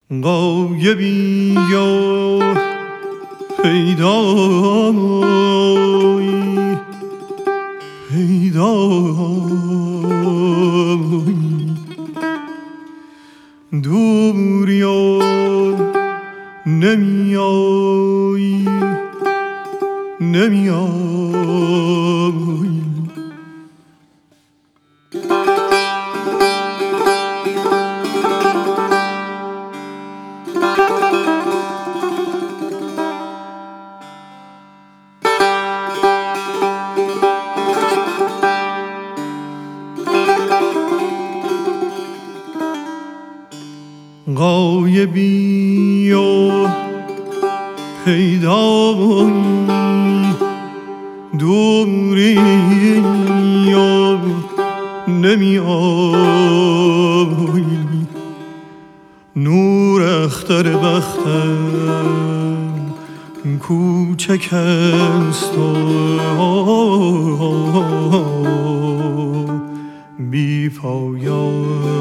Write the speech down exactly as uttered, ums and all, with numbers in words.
غایبی یا پیدایی پیدایی دوری و نمیایی نمیایی غایبی و پیدایی دوری و نمیایی نور اختر بختم کوچک است و بی پایان